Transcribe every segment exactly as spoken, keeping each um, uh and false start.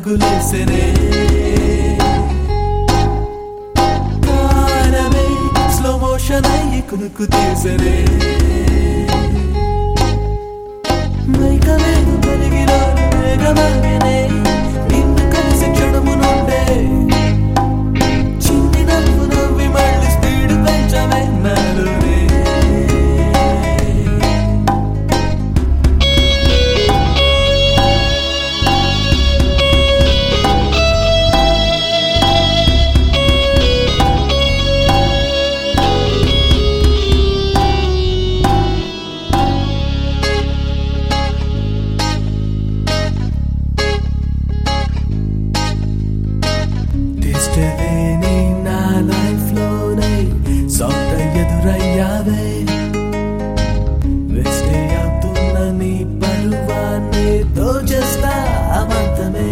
పరుగులేసెనే కారమే slow motion అయ్యి కునుకు తీసెనే మైకవేగు కలిగిలో వేగమాగనే నిన్ను కలిసి క్షణము నుండే చిన్ని నవ్వు నవ్వి మళ్ళీ స్పీడ్ పెంచవే నాలోనే నీ నా లైఫ్ లోనే సాఫ్ట్ ఎదురయ్యావే వేస్తే అవుతున్న నీ పరువాన్ని దోచేస్తా అమంతమే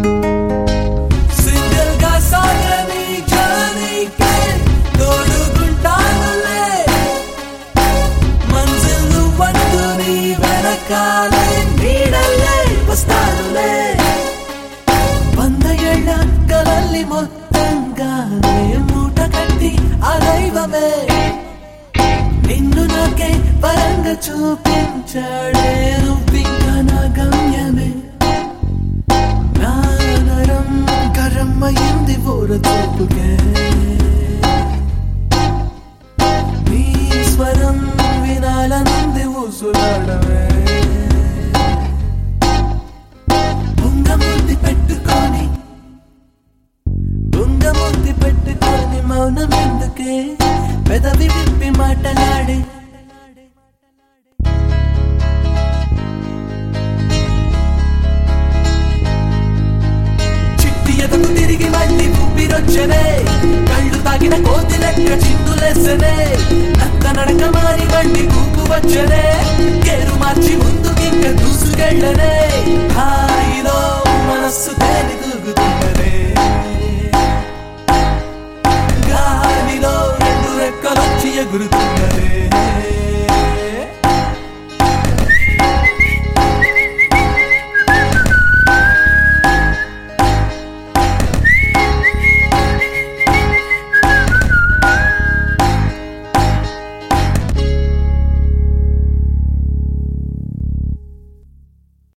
సింగిల్ గా సాగని జర్నీకే తోడుకుంటానులే మంజిల్ నువ్వంటూ నీ వెనకాలే నీడలే వస్తానులే వంద ఏళ్ళ కలల్ని మొత్తంగానే మూట కట్టి ఆ దైవమే నిన్ను నాకే పరంగా చూపించాడే నువ్వింకా నా గమ్యమే నా నరం గరమ్మయింది ఊర చూపుకే నీ స్వరం వినాలనుంది ఊసులాడమే బొంగమూర్తి పెట్టుకొని బొంగమూర్తి పెట్టుకొని మౌనం ఎందుకే పెదవి విప్పి మాటలాడే చిట్టి ఎదకు తిరిగి మళ్ళీ ఊపిరొచ్చనే కళ్ళు తాగిన కోతి లెక్క చిందులేసనే నక్క నడక మారి బండి కూకు వచ్చనే కేరు మార్చి ముందుకింక దూసుకెళ్ళనే హాయిలో మనస్సు తేలి తూగుతున్నదే గాలిలో రెండు రెక్కలొచ్చి ఎగురుతున్నదే